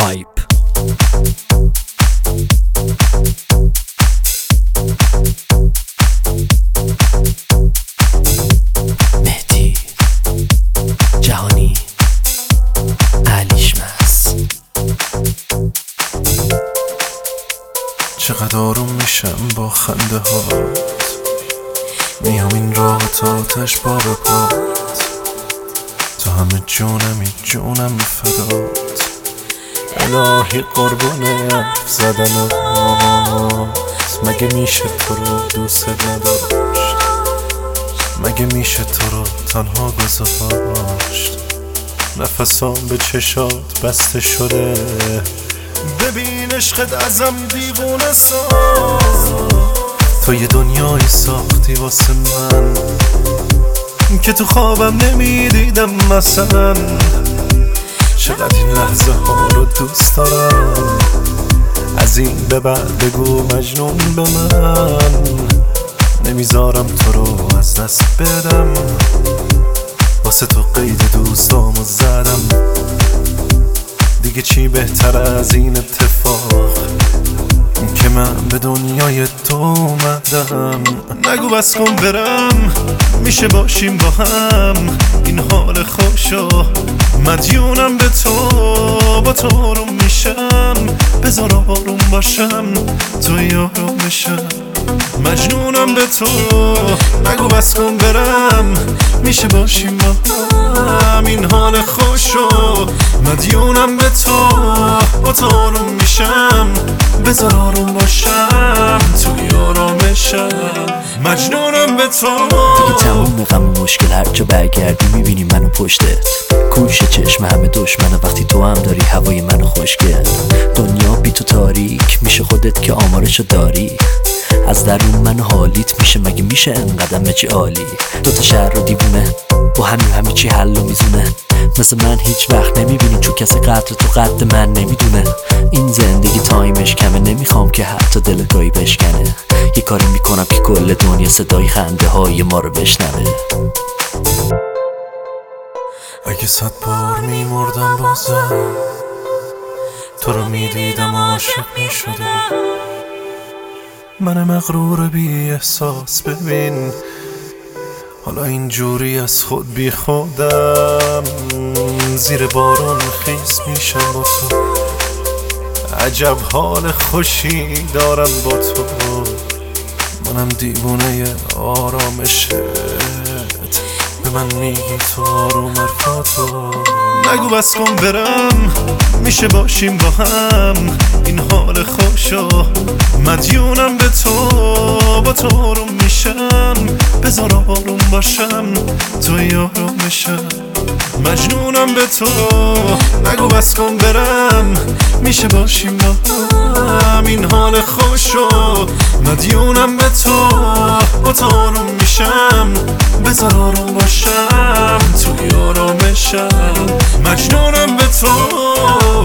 هایپ. مهدی جهانی علیش مس. چقدر آروم میشم با خنده هات، میام این راه تا آتش پا به پات، تو همه جونم فدات. الهی قربونه حرف زدنت، مگه میشه تو رو دوست نداشت؟ مگه میشه تو رو تنها گذاشت؟ نفسام به چشات بسته شده، ببین عشقت ازم دیوونه ساز. تو یه دنیایی ساختی واسه من که تو خوابم نمیدیدم مثلا. چقدر این لحظه ها رو دوست دارم، از این به بعد بگو مجنون به من. نمیذارم تو رو از دست بدم، واسه تو قید دوستامو زدم. دیگه چی بهتر از این اتفاق که من به دنیای تو اومدم. نگو بس کن برم، میشه باشیم با هم، این حال خوشو مدیونم به تو. با تو آروم میشم، بذار آروم باشم، تو یارم بشم، مجنونم به تو. نگو بس کن برم، میشه باشیم با هم، این حال خوشو مدیونم به تو. با تو آروم میشم، بذار آروم باشم، تو یارمشم، مجنونم به تو. دیگه تموم غم مشکل، هر جا برگردی میبینی منو پشتت. کوش چشم همه دشمنه وقتی تو هم داری هوای منو خوشگل. دنیا بی تو تاریک میشه، خودت که آمارشو داری. از درون من حالیت میشه، مگه میشه انقدر چی عالی؟ دوتا شهر رو دیوونه با همه چی حل و میزونه. مثل من هیچ وقت نمیبینی، چون کسی قدر تو قد من نمیدونه. این زندگی تایمش کمه، نمیخوام که حتی دلگاهی بشکنه. یه کاری میکنم که کل دنیا صدای خنده های ما رو بشنوه. اگه 100 بار میمردم بازم، تو رو میدیدم عاشق میشدم. من مغرور بی احساس ببین، حالا اینجوری از خود بی خودم. زیر بارون خیس میشم با تو، عجب حال خوشی دارم با تو. منم دیوونه آرامشت، به من میگی تو آروم حرفاتو. نگو بس کن برم، میشه باشیم با هم، این حال خوشو مدیونم به تو. با تو آروم میشم، بذار آروم باشم، تو یارمشم، مجنونم به تو. نگو بس کن برم، میشه باشیم با هم، این حال خوشو مدیونم به تو. با تو آروم میشم، بذار آروم باشم، تو یارمشم، مجنونم به تو.